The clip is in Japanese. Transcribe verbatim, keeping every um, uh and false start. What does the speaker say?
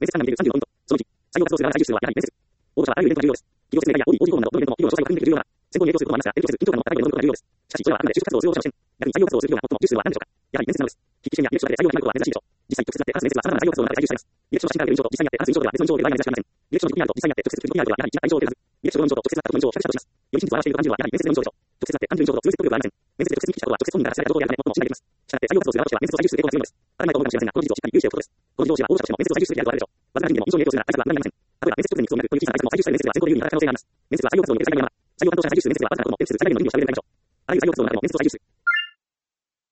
面接官が見ているさんじゅうごポイント。そのいち、採用活動する側の最優秀はやはり面接。応募者はあらゆるイベントが重要です。企業説明会や オーディー、オーディー フォームなど、どのイベントも企業の詳細を確認できる重要な選考に影響することもありますが、影響せず、緊張感の高いようなノルマが重要です。しかし、それはあくまで就職活動をする応募者の視点。逆に採用活動をするような最も重視するは何でしょうか。やはり面接なのです。筆記試験や履歴書だけで採用が決まることは珍しいでしょう。実際、直接なって話す面接は様々な採用活動の中で最優秀されます。履歴書の写真から受ける印象と実際にやって話す印象では別の印象を得る場合が珍しくありません。履歴書の実にあると実際にやって直接取り組みあるとはやはり一番大事ではず。履歴書の印象と直接なったことの印象を比較したとします。より真実を表していると感じるのはやはり面接での印象でしょう。直接なって感じる印象と通じてくることはありません。面接で直接に聞きしたことは直接本人が話された情報であるため最も信頼できます。したがって採用活動をする側としては面接を最優秀する傾向が強いのです。当たり前と思うかもしれませんが、この事実をしっかり有志へおくことです。この自動詞は応募者としても面接を最優秀するべきであるとあるでしょう。わずかな人でも印象に影響するなら対策は無駄になりません。例えば面接直前に質問になるという小さな会社も最優秀される面接では選考で有利に働く可能性があります。面接は採用活動における最大の山。採用担当者が最優秀する面接はわずかなことも面接する最大限の意味を喋れるだけでしょう。あらゆる採用活動の中でも面接を最優秀